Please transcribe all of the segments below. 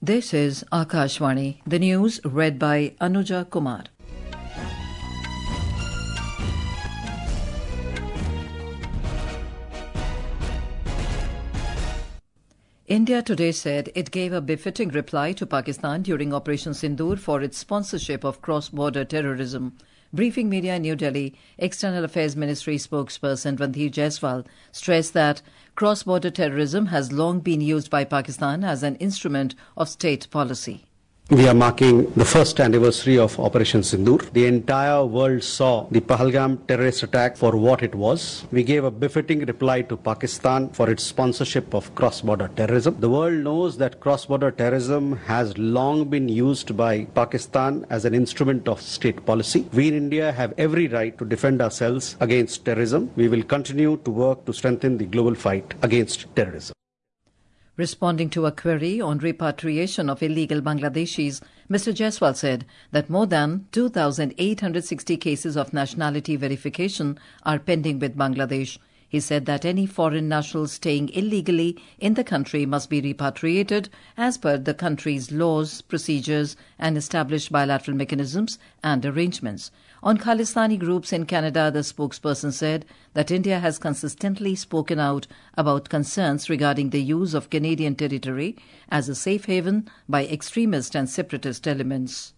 This is Akashvani, the news read by Anuja Kumar. India today said it gave a befitting reply to Pakistan during Operation Sindoor for its sponsorship of cross-border terrorism. Briefing media in New Delhi, External Affairs Ministry spokesperson Randhir Jaiswal stressed that cross-border terrorism has long been used by Pakistan as an instrument of state policy. We are marking the first anniversary of Operation Sindoor. The entire world saw the Pahalgam terrorist attack for what it was. We gave a befitting reply to Pakistan for its sponsorship of cross-border terrorism. The world knows that cross-border terrorism has long been used by Pakistan as an instrument of state policy. We in India have every right to defend ourselves against terrorism. We will continue to work to strengthen the global fight against terrorism. Responding to a query on repatriation of illegal Bangladeshis, Mr. Jaiswal said that more than 2,860 cases of nationality verification are pending with Bangladesh. He said that any foreign nationals staying illegally in the country must be repatriated as per the country's laws, procedures and established bilateral mechanisms and arrangements. On Khalistani groups in Canada, the spokesperson said that India has consistently spoken out about concerns regarding the use of Canadian territory as a safe haven by extremist and separatist elements.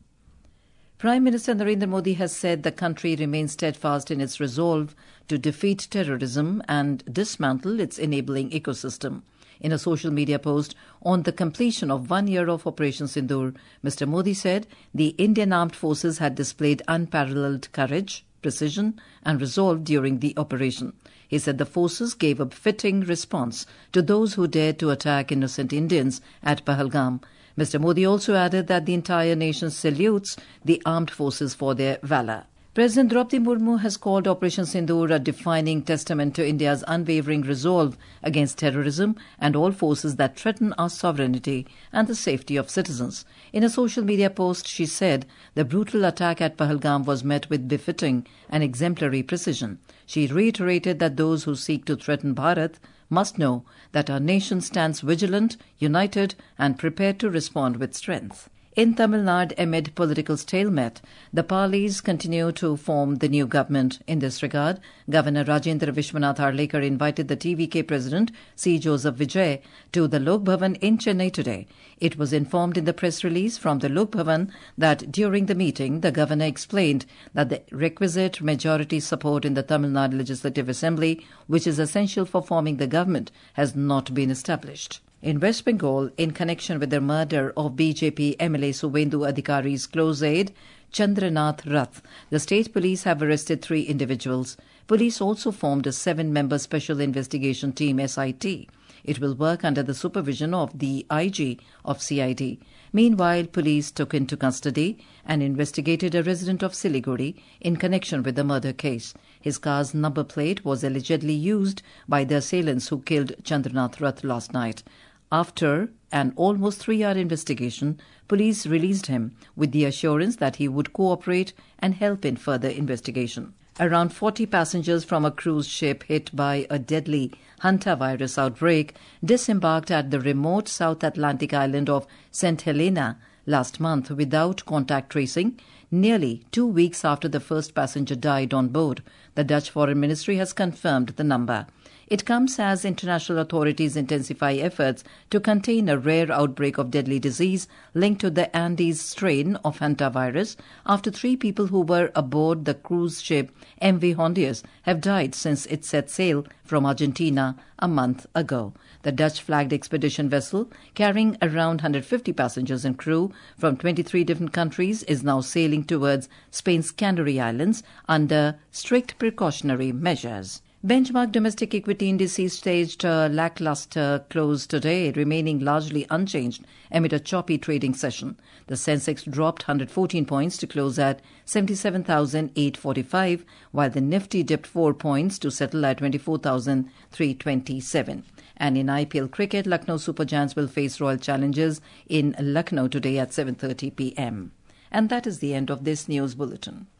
Prime Minister Narendra Modi has said the country remains steadfast in its resolve to defeat terrorism and dismantle its enabling ecosystem. In a social media post on the completion of 1 year of Operation Sindoor, Mr. Modi said the Indian Armed Forces had displayed unparalleled courage, precision and resolve during the operation. He said the forces gave a fitting response to those who dared to attack innocent Indians at Pahalgam. Mr. Modi also added that the entire nation salutes the armed forces for their valour. President Draupadi Murmu has called Operation Sindoor a defining testament to India's unwavering resolve against terrorism and all forces that threaten our sovereignty and the safety of citizens. In a social media post, she said the brutal attack at Pahalgam was met with befitting and exemplary precision. She reiterated that those who seek to threaten Bharat must know that our nation stands vigilant, united and prepared to respond with strength. In Tamil Nadu, amid political stalemate, the parleys continue to form the new government. In this regard, Governor Rajendra Vishwanath Arlekar invited the TVK President C. Joseph Vijay to the Lok Bhavan in Chennai today. It was informed in the press release from the Lok Bhavan that during the meeting, the Governor explained that the requisite majority support in the Tamil Nadu Legislative Assembly, which is essential for forming the government, has not been established. In West Bengal, in connection with the murder of BJP MLA Suvendu Adhikari's close aide, Chandranath Rath, the state police have arrested 3 individuals. Police also formed a 7-member special investigation team, SIT. It will work under the supervision of the IG of CID. Meanwhile, police took into custody and investigated a resident of Siliguri in connection with the murder case. His car's number plate was allegedly used by the assailants who killed Chandranath Rath last night. After an almost 3-hour investigation, police released him with the assurance that he would cooperate and help in further investigation. Around 40 passengers from a cruise ship hit by a deadly hantavirus outbreak disembarked at the remote South Atlantic island of St. Helena last month without contact tracing, nearly 2 weeks after the first passenger died on board. The Dutch Foreign Ministry has confirmed the number. It comes as international authorities intensify efforts to contain a rare outbreak of deadly disease linked to the Andes strain of hantavirus after 3 people who were aboard the cruise ship MV Hondius have died since it set sail from Argentina a month ago. The Dutch-flagged expedition vessel, carrying around 150 passengers and crew from 23 different countries, is now sailing towards Spain's Canary Islands under strict precautionary measures. Benchmark domestic equity indices staged a lackluster close today, remaining largely unchanged amid a choppy trading session. The Sensex dropped 114 points to close at 77,845, while the Nifty dipped 4 points to settle at 24,327. And in IPL cricket, Lucknow Super Giants will face Royal Challengers in Lucknow today at 7:30 p.m. And that is the end of this news bulletin.